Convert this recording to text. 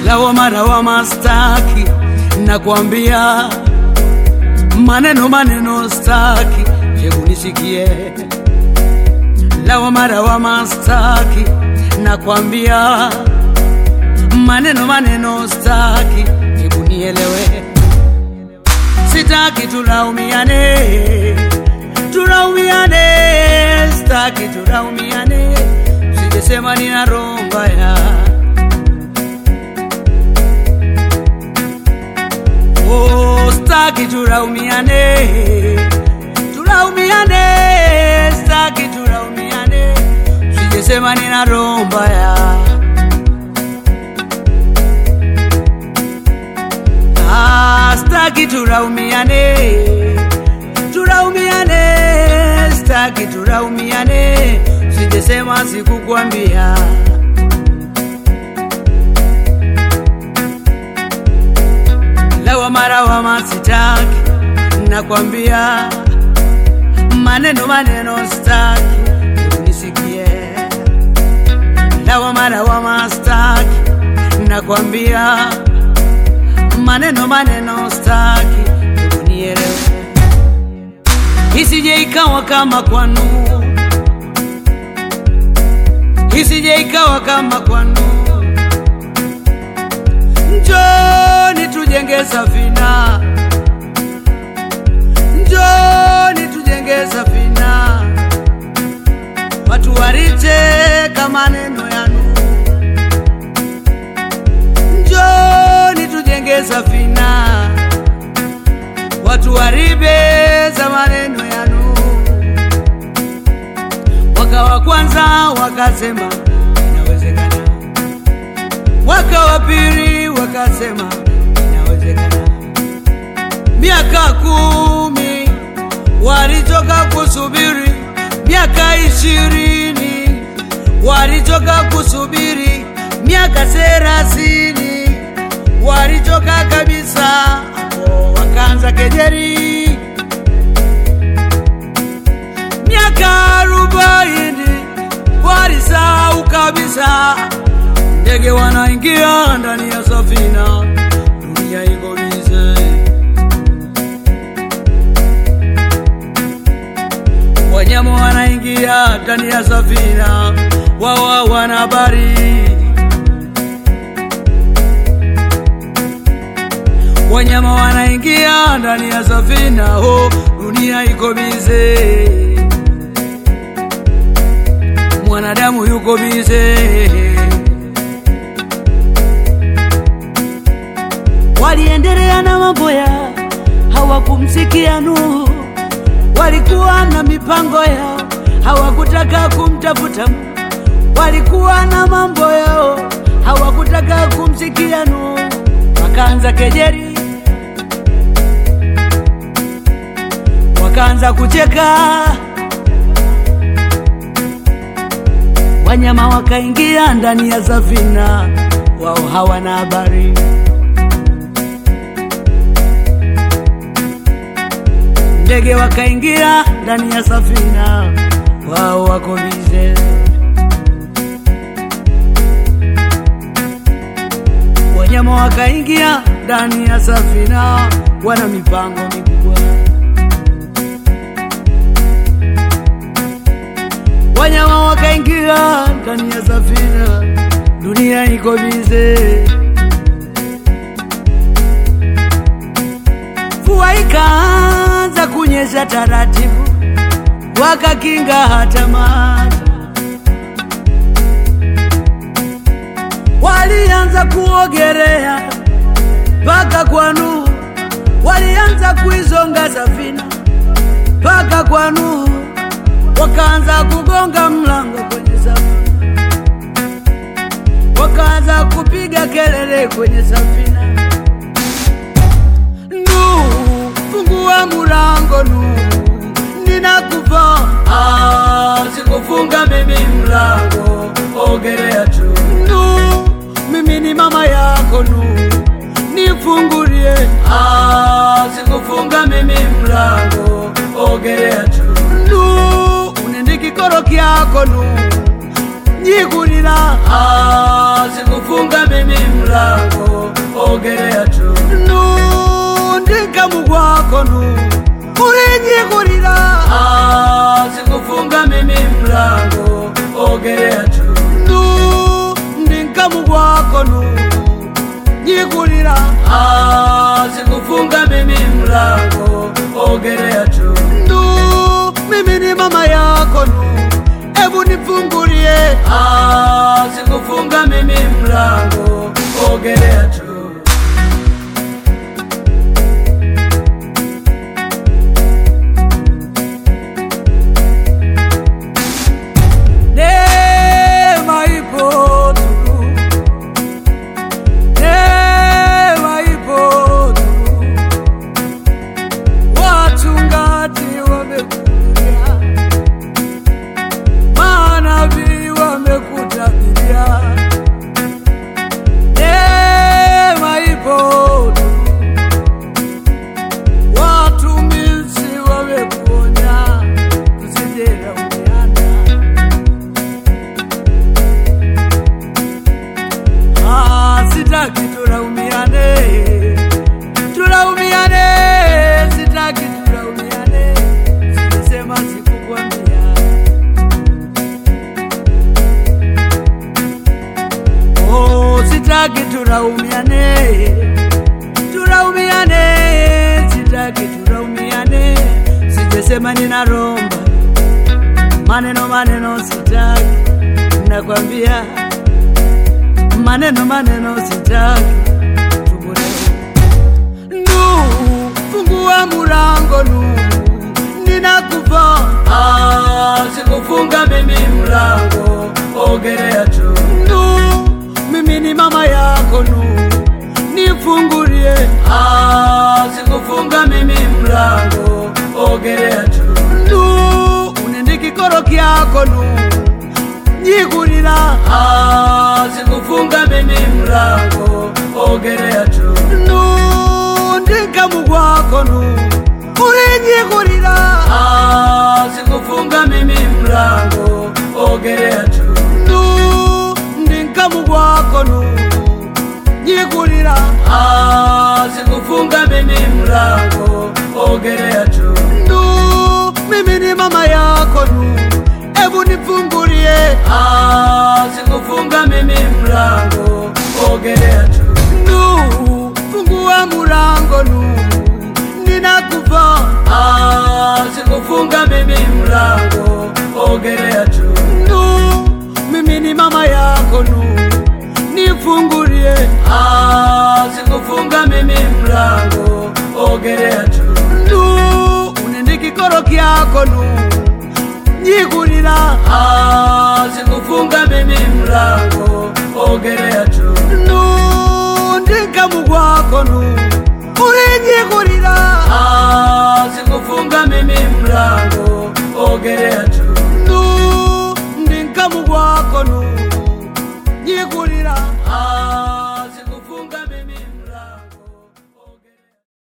lawama staki, nakwambia maneno staki, hebu nisikie. Lawama staki, nakwambia maneno staki, hebu nielewe. Sitaki tulaumiane, staki tulaumiane, usijisema nina roho mbaya. Oh, staki tulaumiane, staki tulaumiane, usijisema nina roho mbaya. Staki tulaumiane, staki tulaumiane, usijisema sikukwambia. Lawama sitaki, nakwambia maneno staki, hebu nisikie. Lawama staki, nakwambia maneno staki, hebu nielewe. Isije ikawa kama kwanu, isije ikawa kama kwanu. Njoni tujenge safina, njoni tujenge safina, watu waricheka maneno yanu. Njoni tujenge safina, watu waribeza maneno yanu. Mwaka wa kwanza wakasema inawezekana, mwaka wa pili wakasema inawezekana, miaka 10 walichoka kusubiri, miaka 20 walichoka kusubiri, miaka 30 walichoka kabisa, wakaanza kejeri. Miaka 40 walisahau kabisa, ndege wanaingia ndani ya safina, dunia iko bize. Wanyama wanaingia ndani ya safina, wao wana habari. Wanyama wanaingia ndani ya safina, dunia iko bize. Mwanadamu yuko bize. Waliendelea na mambo yao, hawakumsikia Nuhu. Walikuwa na mipango yao, hawakutaka kumtafuta Mungu. Walikuwa na mambo yao, hawakutaka kumsikia Nuhu. Wakaanza kejeri, wakaanza kucheka. Wanyama wakaingia ndani ya safina, wao hawana habari. Ndege wakaingia ndani ya safina, wao wako bize. Wanyama wakaingia ndani ya safina, wana mipango mikubwa. Wanyama wakaingia ndani ya safina, dunia iko bize. Mvua ikaanza kunyesha taratibu, wakakinga hata maji. Walianza kuogelea mpaka kwa Nuhu, walianza kuizonga safina mpaka kwa Nuhu. Wakaanza kugonga mlango kwenye safina, wakaanza kupiga kelele kwenye safina. Nuhu, fungua mlango Nuhu, ninakufa. Sikufunga mimi mlango, ogelea tu. Nuhu, mimi ni mama yako Nuhu, nifungulie. Sikufunga mimi mlango, ogelea tu. Nuhu, unendiki koroki yako Nuhu, nyikurira, sikufunga mimi mlango, ogelea tu. Ndikamu kwako ulinyikurira, sikufunga mimi mlango, ogelea tu. Ndikamu kwako nyikurira, sikufunga mimi mlango, ogelea tu. Mimi ni mama yako ebu nifungulie, sikufunga mimi mlango, ogelea tu. Sitaki tulaumiane, sijesema ninaromba, maneno sitaki, nakwambia maneno sitaki, tubure. Fungua mulango ninakufa, sikufunga mimi mlango, ogelea tu. Mimi ni mama yako nifungulie, sikufunga mimi mlango, ogelea tu. Unendiki koro kyako nyikurira, sikufunga mimi mlango, ogelea tu. Ndikamu kwako ulinyikurira, sikufunga mimi mlango, ogelea tu. Ndikamu kwako nyikurira, sikufunga mimi mlango, ogelea tu. Mimi ni mama yako ebu nifungulie, sikufunga mimi mlango, ogelea tu. Fungua mulango ninakufa, sikufunga mimi mlango, ogelea tu. Mimi ni mama yako nifungulie, sikufunga mimi mlango, ogelea tu. Unendiki koro kyako nyikurira, sikufunga mimi mlango, ogelea tu. Ndikamu kwako ulinyikurira, sikufunga mimi mlango, ogelea tu. Ndikamu kwako nyikurira.